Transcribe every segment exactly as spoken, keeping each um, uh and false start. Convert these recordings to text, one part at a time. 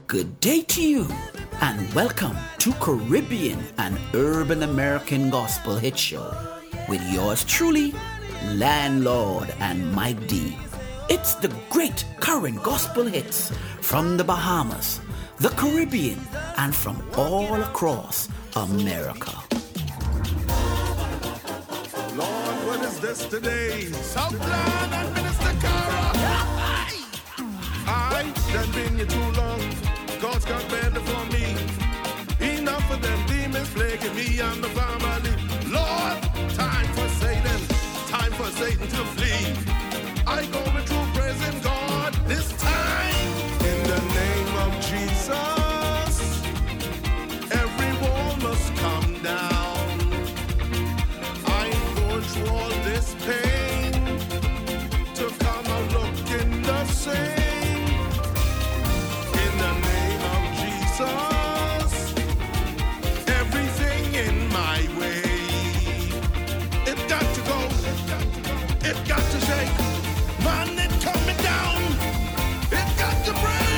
Good day to you, and welcome to Caribbean and Urban American Gospel Hit Show with yours truly, Landlord and Mike D. It's the great current gospel hits from the Bahamas, the Caribbean, and from all across America. Lord, what is this today? Southland and Minister Cara. I done been here too long. God's got better for me. Enough of them demons plaguing me and the family. Lord, time for Satan, time for Satan to flee. I going through praising God this time. In the name of Jesus, every wall must come down. I'm going through all this pain to come and look in the same. In the name of Jesus, everything in my way, it got to go, it got to shake. Man, it coming down, it got to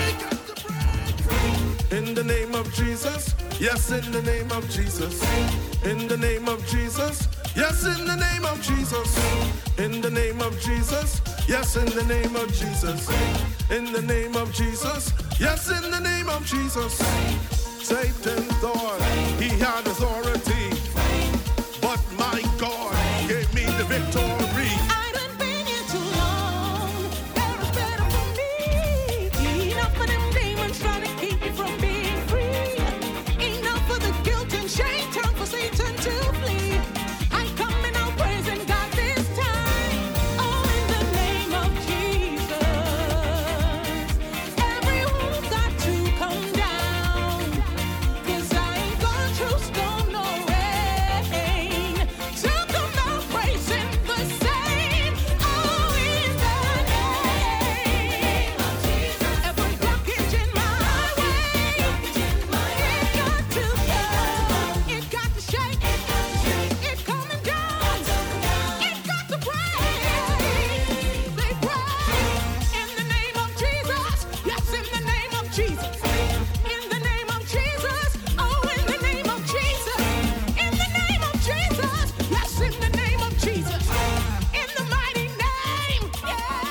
break. In the name of Jesus, yes, in the name of Jesus. In the name of Jesus, yes, in the name of Jesus. In the name of Jesus, yes, in the name of Jesus. In the name of Jesus, yes, in the name of Jesus. Satan thought he had authority, but my God gave me the victory. I done been here too long. There is better for me. Enough of them demons trying to keep me from being free. Enough of the guilt and shame. Time for Satan to flee. I coming out praising God this time. Oh, in the name of Jesus. Every wall got to come down. 'Cause I ain't gone through storm nor rain to come out praising the same. Oh, in the name of Jesus. Every blockage in my way, it got to go. It got to shake. It coming down. It got to break. They break. In the name of Jesus. Yes, in the name of Jesus. In the name of Jesus. Oh, in the name of Jesus. In the name of Jesus. Yes, in the name of Jesus. In the mighty name. Yeah.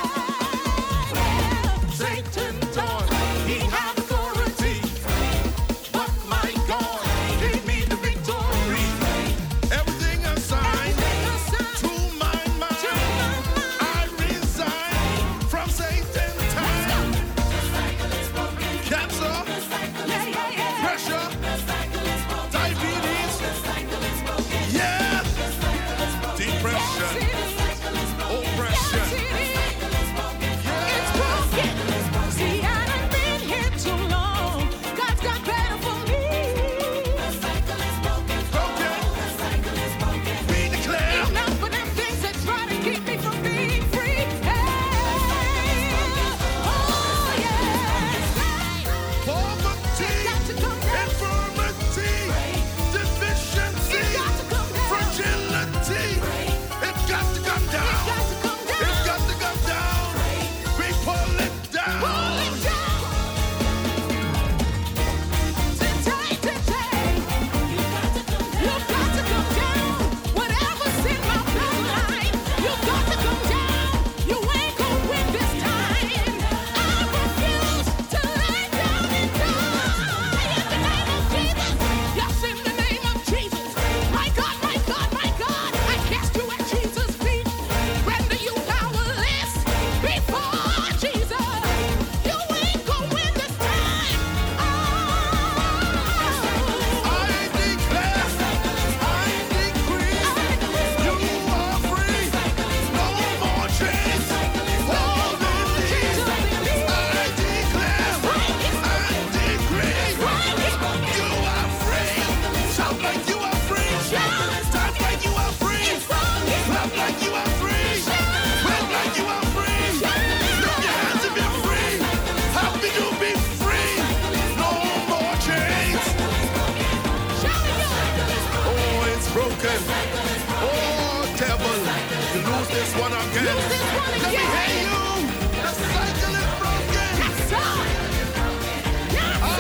Satan thought he had authority, but my God gave me the victory. Everything assigned to my mind, I resign from Satan's time. Cancer, Yeah, yeah, yeah. pressure, diabetes, yeah, depression, oppression. It's broken. See, I done been here too long. God's got better for me. Broken, we declare. Enough of them things that try to keep me from being free. Hey. Oh, yeah. Poverty, Got to come down. infirmity, deficiency, It's got to come down. fragility. It got to come down. It's got to come down. It got to come down. We pull it down. Pull it down. Today, today. You've got to come down. Whatever's in my bloodline, you've got to come down. You ain't gonna win this time. I refuse to lay down and die. In the name of Jesus. Yes, in the name of Jesus. My God, my God, my God. I cast you at Jesus' feet. Render you powerless before Jesus. You ain't gonna win this time. Oh. I declare, I decree, you are free. No more chains holding me. I declare, I decree, you are free. Shout like you are free. Dance like you are free. Clap like you are free. Wave like you are free. Lift your hands if you're free. Happy to be free. No more chains. Oh, it's broken. Oh, devil, you lose this one again. Lose this one Let me again. hear you. The cycle is broken. Yes, sir. Yes. I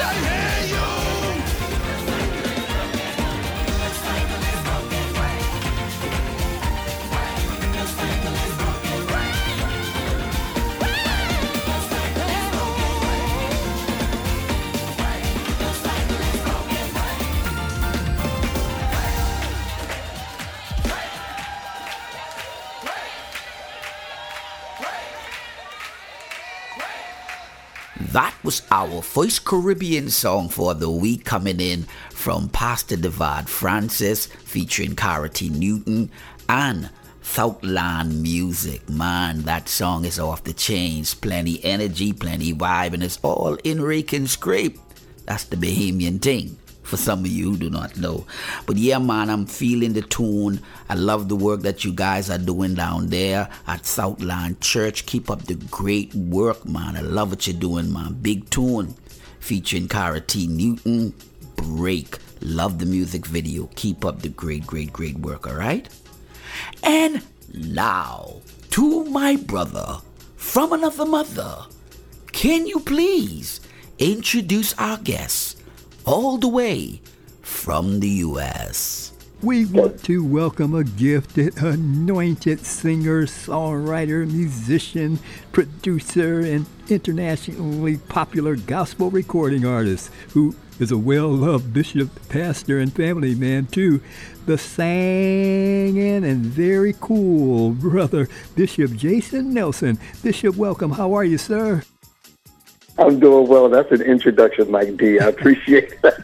That was our first Caribbean song for the week, coming in from Pastor Devad Francis featuring Cara T. Newton and Southland Music. Man, that song is off the chains. Plenty energy, plenty vibe, and it's all in rake and scrape. That's the Bahamian thing, for some of you who do not know. But yeah, man, I'm feeling the tune. I love the work that you guys are doing down there at Southland Church. Keep up the great work, man. I love what you're doing, man. Big tune featuring Cara T. Newton. Break. Love the music video. Keep up the great, great, great work, all right? And now, to my brother from another mother, can you please introduce our guest all the way from the U S? We want to welcome a gifted, anointed singer, songwriter, musician, producer, and internationally popular gospel recording artist who is a well-loved bishop, pastor, and family man, too. The singing and very cool brother, Bishop Jason Nelson. Bishop, welcome. How are you, sir? I'm doing well. That's an introduction, Mike D. I appreciate that.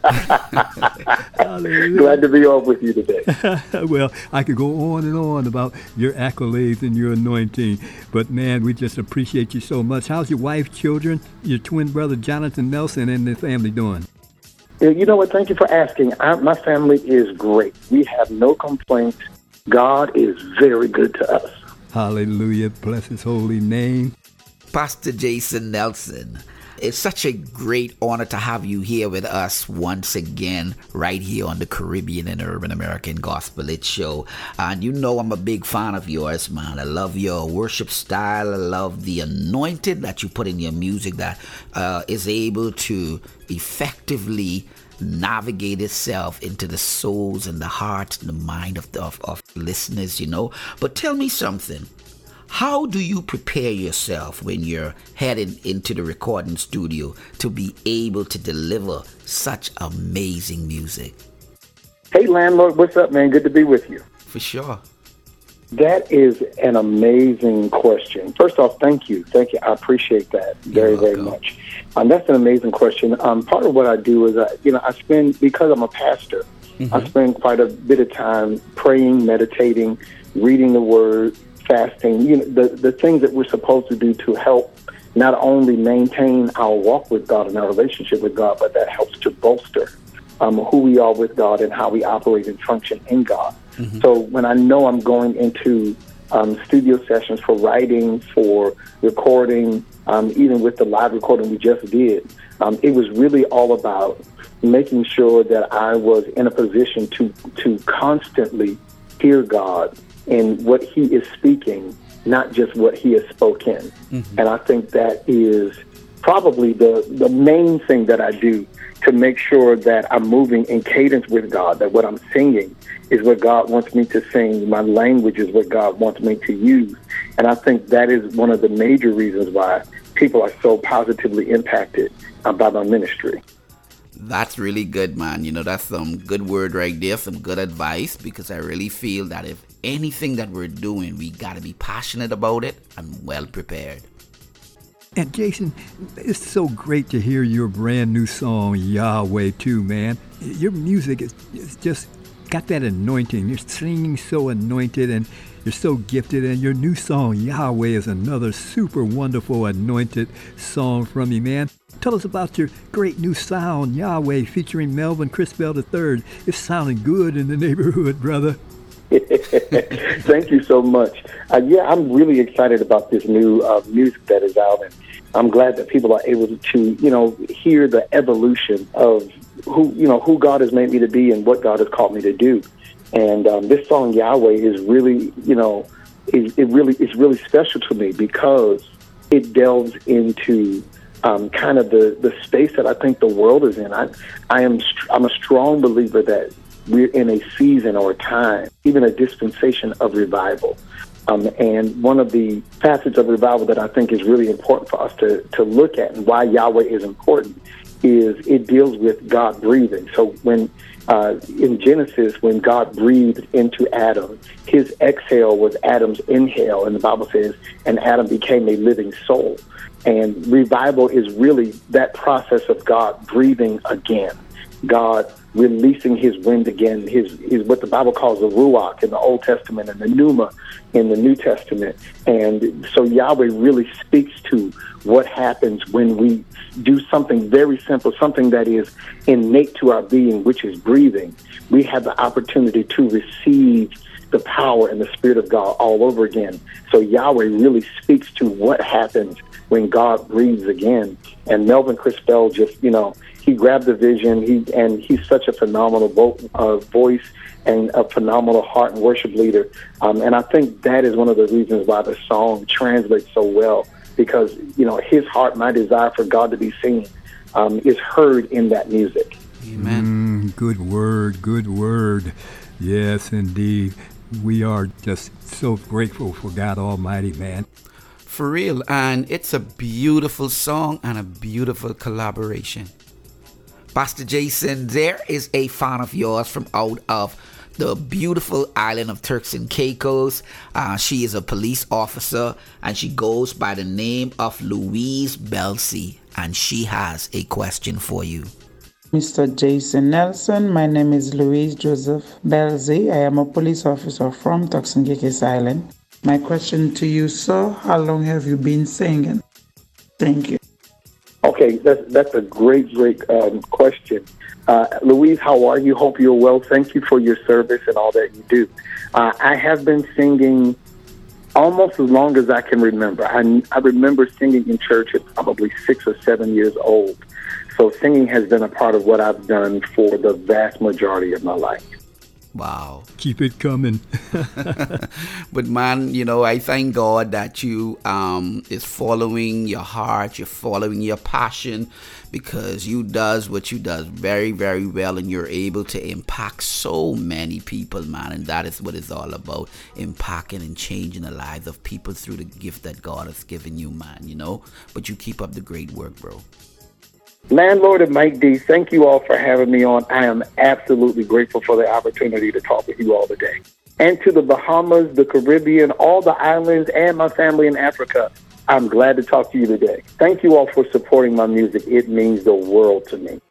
Glad to be on with you today. Well, I could go on and on about your accolades and your anointing, but man, we just appreciate you so much. How's your wife, children, your twin brother, Jonathan Nelson, and the family doing? You know what? Thank you for asking. I, my family is great. We have no complaints. God is very good to us. Hallelujah. Bless his holy name. Pastor Jason Nelson, it's such a great honor to have you here with us once again, right here on the Caribbean and Urban American Gospel Hit Show. And you know I'm a big fan of yours, man. I love your worship style. I love the anointing that you put in your music that uh, is able to effectively navigate itself into the souls and the hearts and the mind of, the, of, of listeners, you know. But tell me something. How do you prepare yourself when you're heading into the recording studio to be able to deliver such amazing music? Hey, landlord, what's up, man? Good to be with you. For sure. That is an amazing question. First off, thank you. Thank you. I appreciate that very, very much. Um, that's an amazing question. Um, part of what I do is, I, you know, I spend, because I'm a pastor, mm-hmm. I spend quite a bit of time praying, meditating, reading the Word, fasting, you know, the, the things that we're supposed to do to help not only maintain our walk with God and our relationship with God, but that helps to bolster um, who we are with God and how we operate and function in God. Mm-hmm. So when I know I'm going into um, studio sessions for writing, for recording, um, even with the live recording we just did, um, it was really all about making sure that I was in a position to to constantly hear God in what he is speaking, not just what he has spoken. Mm-hmm. And I think that is probably the, the main thing that I do to make sure that I'm moving in cadence with God, that what I'm singing is what God wants me to sing, my language is what God wants me to use. And I think that is one of the major reasons why people are so positively impacted uh, by my ministry. That's really good, man. You know, that's some good word right there, some good advice, because I really feel that if anything that we're doing, we got to be passionate about it and well prepared. And Jason, it's so great to hear your brand new song, Yahweh, too, man. Your music is, is just got that anointing. You're singing so anointed and you're so gifted. And your new song, Yahweh, is another super wonderful anointed song from you, man. Tell us about your great new sound, Yahweh, featuring Melvin Crispell the third. It's sounding good in the neighborhood, brother. Thank you so much. Uh, yeah, I'm really excited about this new uh, music that is out, and I'm glad that people are able to, you know, hear the evolution of who, you know, who God has made me to be and what God has called me to do. And um, this song Yahweh is really, you know, it, it really it's really special to me because it delves into um, kind of the, the space that I think the world is in. I I am I'm a strong believer that we're in a season or a time, even a dispensation of revival. Um, and one of the facets of revival that I think is really important for us to, to look at and why Yahweh is important is it deals with God breathing. So when uh, in Genesis, when God breathed into Adam, his exhale was Adam's inhale, and the Bible says, and Adam became a living soul. And revival is really that process of God breathing again, God releasing his wind again, his, his what the Bible calls the Ruach in the Old Testament and the Pneuma in the New Testament. And so Yahweh really speaks to what happens when we do something very simple, something that is innate to our being, which is breathing. We have the opportunity to receive the power and the Spirit of God all over again. So Yahweh really speaks to what happens when God breathes again. And Melvin Crispell just, you know, he grabbed the vision, he and he's such a phenomenal vo- uh, voice and a phenomenal heart and worship leader. Um, and I think that is one of the reasons why the song translates so well, because, you know, his heart, my desire for God to be seen, um, is heard in that music. Amen. Mm, good word, good word. Yes, indeed. We are just so grateful for God Almighty, man. For real. And it's a beautiful song and a beautiful collaboration. Pastor Jason, there is a fan of yours from out of the beautiful island of Turks and Caicos. Uh, she is a police officer and she goes by the name of Louise Belsey. And she has a question for you. Mister Jason Nelson, my name is Louise Joseph Belzy. I am a police officer from Turks and Caicos Island. My question to you, sir, how long have you been singing? Thank you. Okay, that's, that's a great, great um, question. Uh, Louise, how are you? Hope you're well. Thank you for your service and all that you do. Uh, I have been singing almost as long as I can remember. I, I remember singing in church at probably six or seven years old. So singing has been a part of what I've done for the vast majority of my life. Wow. Keep it coming. But man, you know, I thank God that you um is following your heart, you're following your passion, because you does what you does very, very well, and you're able to impact so many people, man. And that is what it's all about, impacting and changing the lives of people through the gift that God has given you, man, you know. But you keep up the great work, bro. Landlord and Mike D, thank you all for having me on. I am absolutely grateful for the opportunity to talk with you all today. And to the Bahamas, the Caribbean, all the islands, and my family in Africa, I'm glad to talk to you today. Thank you all for supporting my music. It means the world to me.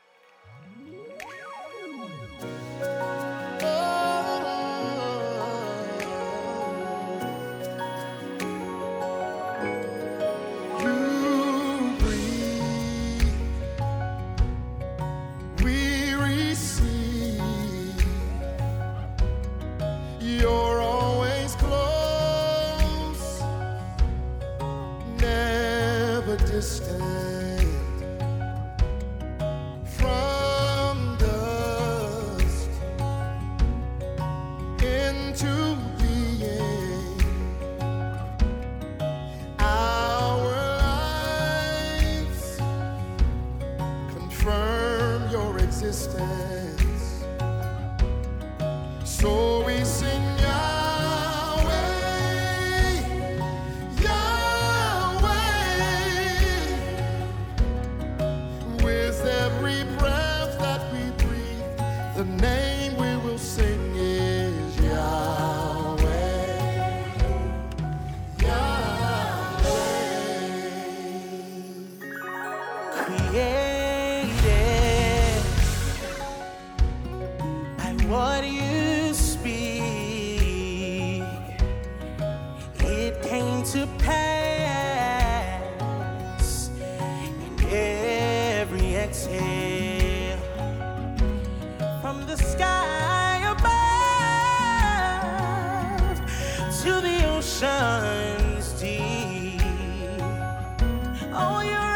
You're always close, never distant. From dust into being, our lives confirm your existence. So we sing Yahweh, Yahweh. With every breath that we breathe, the name we will sing is Yahweh, Yahweh. Created by what you speak, it came to pass in every exhale from the sky above to the oceans deep. Oh, you're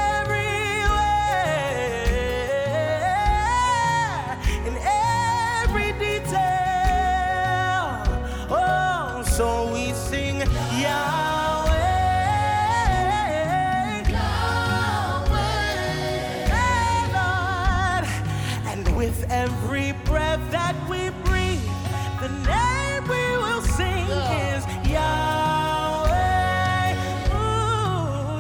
everywhere in every detail. Oh, so we sing Yahweh, Yahweh, hey, Lord. And with every breath that we breathe, the name we will sing is Yahweh. Ooh,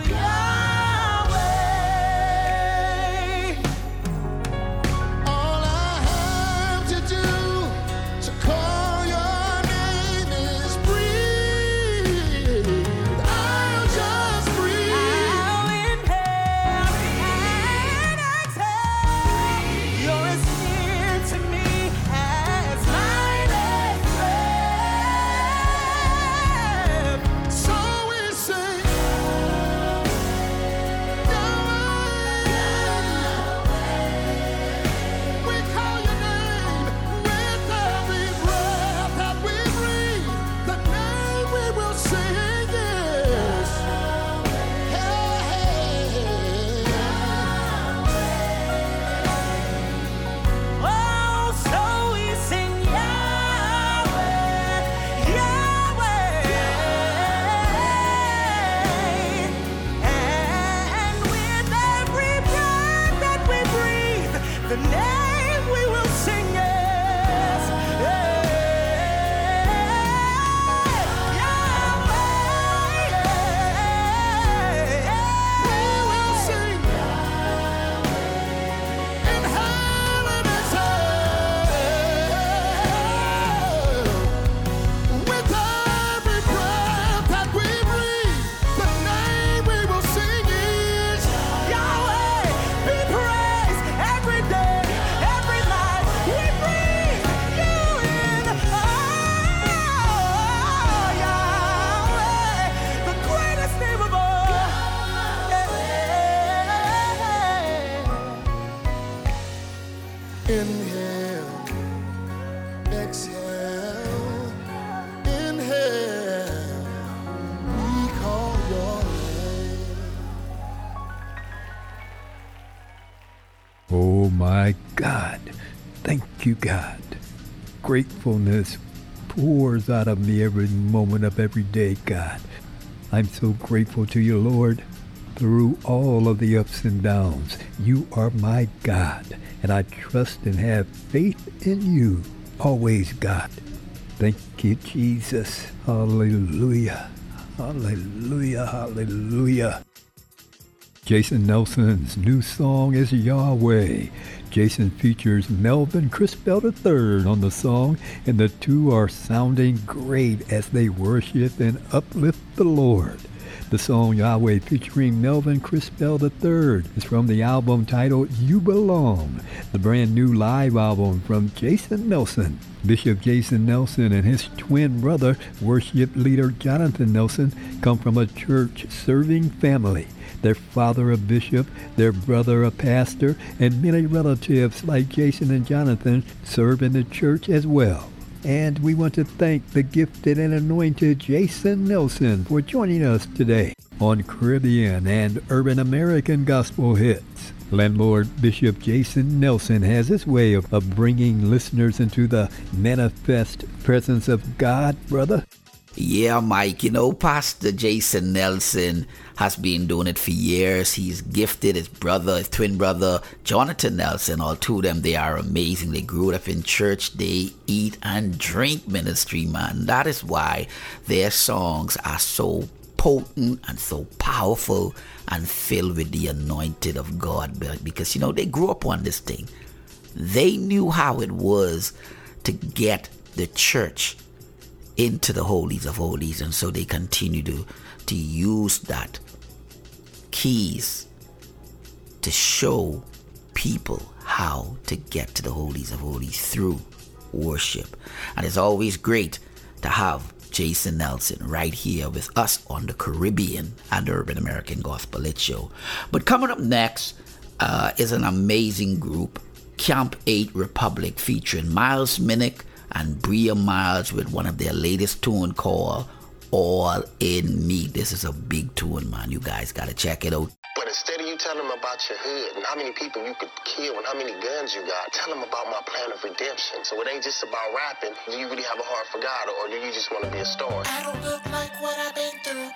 Yahweh. All I have to do to call your name is breathe. I'll just breathe. the name we will sing is Inhale, exhale, inhale, we call your name. Oh my God. Thank you, God. Gratefulness pours out of me every moment of every day, God. I'm so grateful to you, Lord. Through all of the ups and downs, you are my God, and I trust and have faith in you, always, God. Thank you, Jesus. Hallelujah. Hallelujah. Hallelujah. Jason Nelson's new song is Yahweh. Jason features Melvin Crispell the third on the song, and the two are sounding great as they worship and uplift the Lord. The song Yahweh featuring Melvin Crispell the third is from the album titled You Belong, the brand new live album from Jason Nelson. Bishop Jason Nelson and his twin brother, worship leader Jonathan Nelson, come from a church-serving family. Their father a bishop, their brother a pastor, and many relatives like Jason and Jonathan serve in the church as well. And we want to thank the gifted and anointed Jason Nelson for joining us today on Caribbean and Urban American Gospel Hits. Landlord Bishop Jason Nelson has his way of, of bringing listeners into the manifest presence of God, brother. Yeah, Mike, you know, Pastor Jason Nelson has been doing it for years. He's gifted his brother, his twin brother, Jonathan Nelson. All two of them, they are amazing. They grew up in church. They eat and drink ministry, man. That is why their songs are so potent and so powerful and filled with the anointing of God. Because, you know, they grew up on this thing. They knew how it was to get the church into the holies of holies, and so they continue to to use that keys to show people how to get to the holies of holies through worship. And it's always great to have Jason Nelson right here with us on the Caribbean and Urban American Gospel Hit Show. But coming up next uh, is an amazing group, Camp eight Republic, featuring Miles Minnick and Bria Miles with one of their latest tune called All In Me. This is a big tune, man. You guys gotta check it out. But instead of you telling them about your hood and how many people you could kill and how many guns you got, tell them about my plan of redemption. So it ain't just about rapping. Do you really have a heart for God, or do you just want to be a star? I don't look like what I've been through.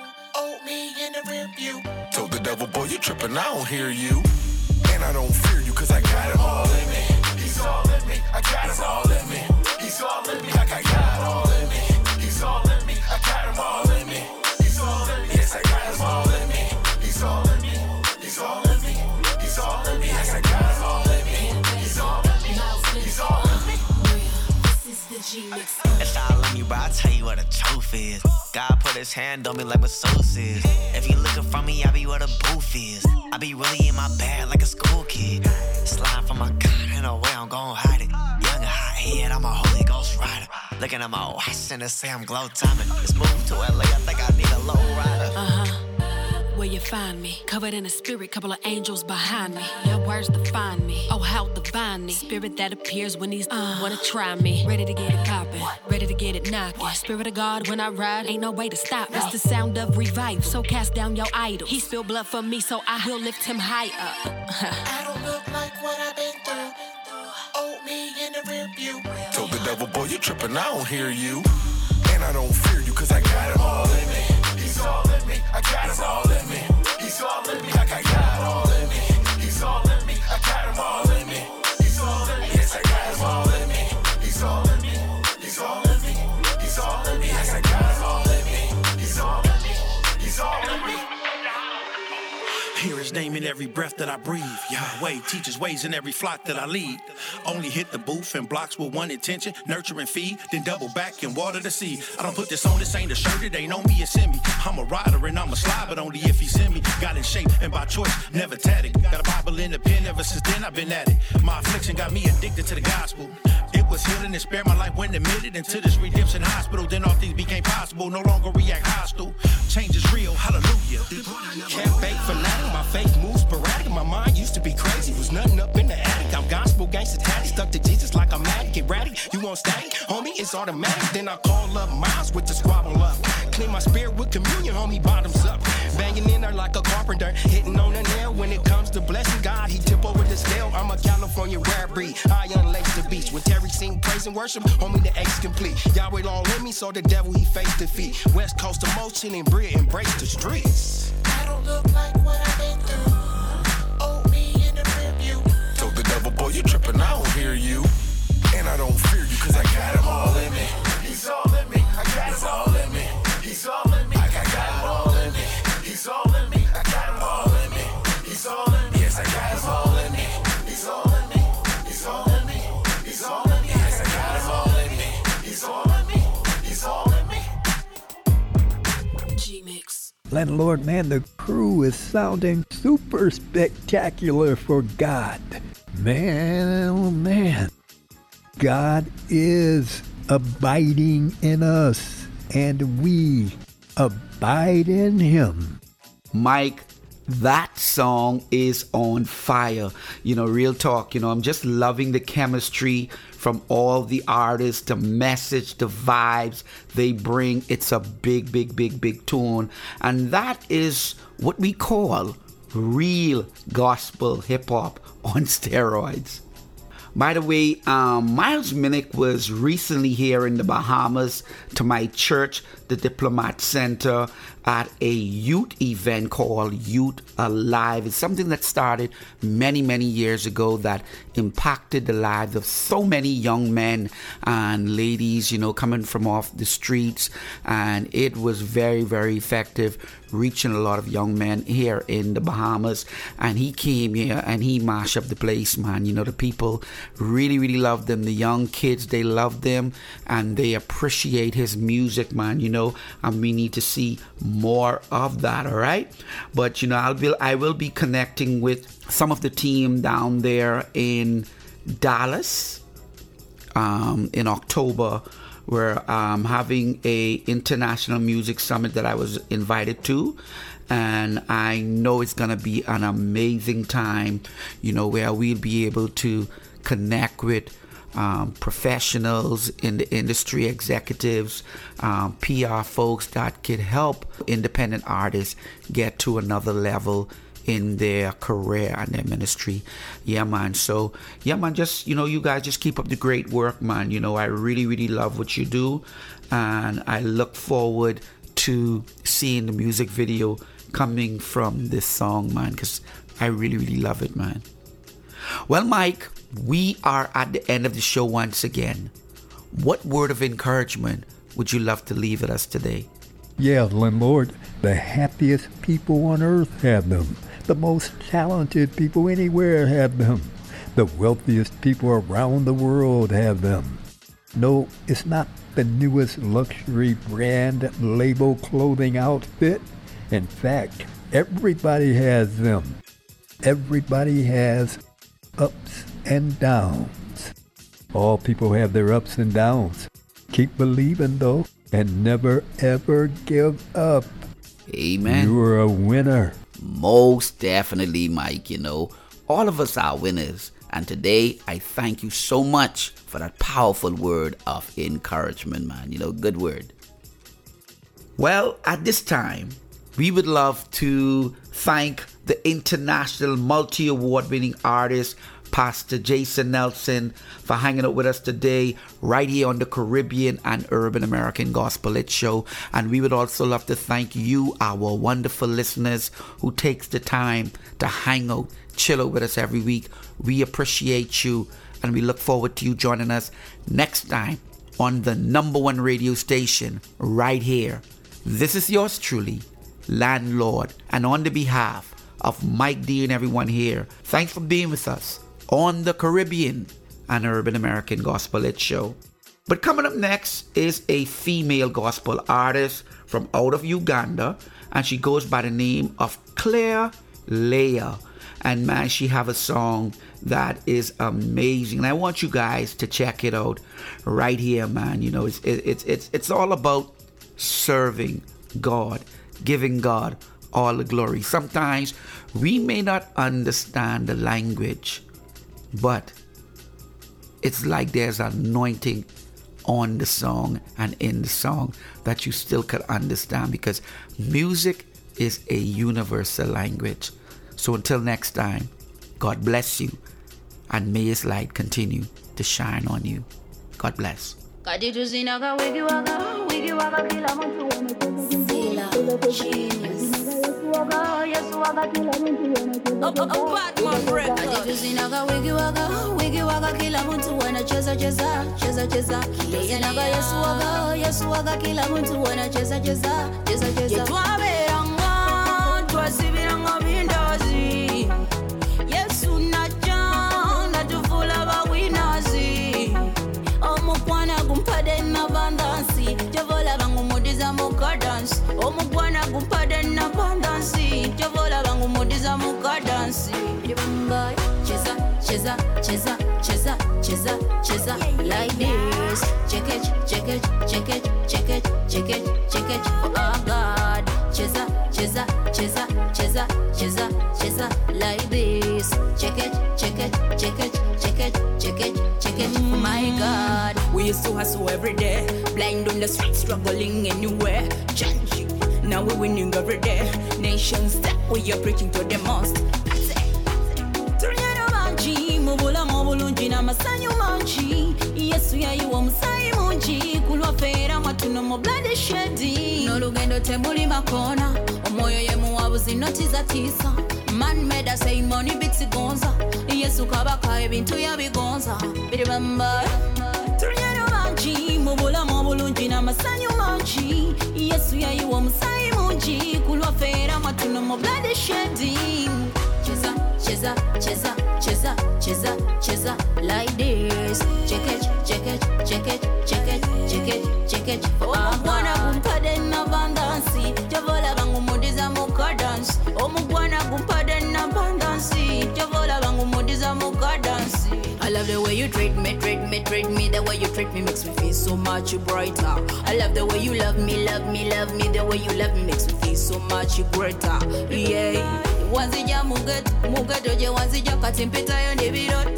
Old me in the rear view. Told the devil, boy, you tripping, I don't hear you. And I don't fear you, cause I got it all in me. He's all in me, I got it all in me. He's all in me, like I got it all in me. He's all in me, I got him all in me. He's all in me, yes, I got him all in me. He's all in me, he's all in me. He's all in me, yes, I got him all in me. He's all in me, he's all in me. This is the G-Mix. It's all on you, bro, I'll tell you what a trophy is. God put his hand on me like what sauce is. If you looking for me, I be where the booth is. I be really in my bag like a school kid. Slide from my God, in a way I'm gon' hide it. Young and hot head, I'm a Holy Ghost rider. Looking at my watch and they say I'm glow timing. Let's move to L A, I think I need a low rider. Uh-huh. Where you find me, covered in a spirit, couple of angels behind me. Your words define me, oh how divine me. Spirit that appears when these uh, wanna try me. Ready to get it poppin', ready to get it knockin'. Spirit of God when I ride, ain't no way to stop. It's the sound of revival, so cast down your idol. He spilled blood for me, so I will lift him high up. I don't look like what I've been through. Old me in the rear view. Told the devil, boy, you tripping, I don't hear you. And I don't fear you, cause I got it all in me. He's all in me, I got him all in me. He's all in me, like I got it all in me. He's all in me, I got him all in me. name in every breath that I breathe. Yahweh teaches ways in every flock that I lead. Only hit the booth and blocks with one intention, nurture and feed, then double back and water the seed. I don't put this on, this ain't a shirt, it ain't on me, it's in me. I'm a rider and I'm a slide, but only if he send me. Got in shape and by choice, never tatted. Got a Bible in the pen, ever since then I've been at it. My affliction got me addicted to the gospel. It was healing and spared my life when admitted into this redemption hospital. Then all things became possible, no longer react hostile. Change is real, hallelujah. Can't fake fanatic, my faith moves sporadic. My mind used to be crazy, was nothing up in the attic. I'm gospel gangsta tatty, stuck to Jesus like I'm mad. Get erratic, you want static, homie, it's automatic. Then I call up Miles with the squabble up. Clean my spirit with communion, homie, bottoms up. Banging in there like a carpenter, hitting on a nail. When it comes to blessing God, he tip over the scale. I'm a California rare breed, I unlace the beach. When Terry sing praise and worship, homie, the ace complete. Yahweh long with me, so the devil he faced defeat. West Coast emotion and bread embrace the streets. I don't look like what I've been through. Oh, me in the rear view. Told the devil, boy, you tripping, I don't hear you. And I don't fear you, cause I got him all in me. He's all in me. I got He's him all in me. He's all in me. I got, got him all in me. He's all in me. I got him all in me. He's all in me. Yes, I got him all in me. He's all in me. He's all in me. He's all in me. Yes, I got him all in me. He's all in me. He's all in me. G-Mix. Landlord, man, the crew is sounding super spectacular for God. Man, oh man. God is abiding in us, and we abide in him. Mike, that song is on fire. You know, real talk, you know, I'm just loving the chemistry from all the artists, the message, the vibes they bring. It's a big, big, big, big tune. And that is what we call real gospel hip hop on steroids. By the way, um, Miles Minnick was recently here in the Bahamas to my church, the Diplomat Center, at a youth event called Youth Alive. It's something that started many, many years ago that impacted the lives of so many young men and ladies, you know, coming from off the streets. And it was very, very effective, reaching a lot of young men here in the Bahamas. And he came here and he mashed up the place, man. You know, the people really, really loved him. The young kids, they loved him and they appreciate his music, man. You know, and we need to see more of that, all right? But, you know, I'll be, I will be connecting with some of the team down there in Dallas um, in October. We're um, having a international music summit that I was invited to, and I know it's gonna be an amazing time, you know, where we'll be able to connect with Um, professionals in the industry, executives, um, P R folks that could help independent artists get to another level in their career and their ministry. Yeah, man. So, yeah, man, just, you know, you guys just keep up the great work, man. You know, I really, really love what you do. And I look forward to seeing the music video coming from this song, man, because I really, really love it, man. Well, Mike, we are at the end of the show once again. What word of encouragement would you love to leave with us today? Yeah, landlord, the happiest people on earth have them. The most talented people anywhere have them. The wealthiest people around the world have them. No, it's not the newest luxury brand label clothing outfit. In fact, everybody has them. Everybody has ups and downs. All people have their ups and downs. Keep believing though, and never ever give up. Amen. You're a winner. Most definitely, Mike. You know, all of us are winners. And today, I thank you so much for that powerful word of encouragement, man. You know, good word. Well, at this time, we would love to thank the international multi-award winning artist, Pastor Jason Nelson, for hanging out with us today right here on the Caribbean and Urban American Gospel Hit Show. And we would also love to thank you, our wonderful listeners who takes the time to hang out, chill out with us every week. We appreciate you and we look forward to you joining us next time on the number one radio station right here. This is yours truly, Landlord, and on the behalf of Mike D and everyone here. Thanks for being with us on the Caribbean and Urban American Gospel Hit Show. But coming up next is a female gospel artist from out of Uganda, and she goes by the name of Claire Leah. And man, she have a song that is amazing. And I want you guys to check it out right here, man. You know, it's it's it's it's all about serving God, giving God all the glory. Sometimes we may not understand the language, but it's like there's an anointing on the song and in the song that you still could understand, because music is a universal language. So until next time, God bless you, and may His light continue to shine on you. God bless. Omugwana gumpada na bandansi Javola bangu mudiza mukadansi Yibamba cheza cheza cheza cheza cheza cheza like this. Check it check it check it check it check it check it for our God. Cheza cheza cheza cheza cheza cheza like this. Check it check it check it check it check it check it for my God. We used to hustle every day, blind on the street, struggling anywhere. Change. Now we're winning every day. Nations that we are preaching to the most. That's it. Turiano manji, mubula mobulunji na masanyu manji. Yesu ya yuwa musai munji. Kulwa fera matuno mo blood shedding. No lugendo tembuli makona. Omoyo ye muwabuzi notiza tisa. Man made us say money bitsi gonza. Yesu kabaka ebintu ya bigonza. Remember. Turiano manji, mubula mobulunji na masanyu manji. Yesu ya yuwa musai munji. Kulwa fera matuno mo blood shedding. Cheza, cheza, cheza, cheza, cheza, cheza like this. Check it, check it, check it, check it, check it, check it. Omugwana gumpada na bandansi. Javola bangu mudiza mukadansi. Omugwana gumpada na bandansi. Javola bangu mudiza mukadansi. I love the way you treat me, treat me, treat me. The way you treat me makes me feel so much brighter. I love the way you love me, love me, love me. The way you love me makes me feel so much greater. Yeah. Wanzija muget, muget oje wanzija katimpita yo nebirot.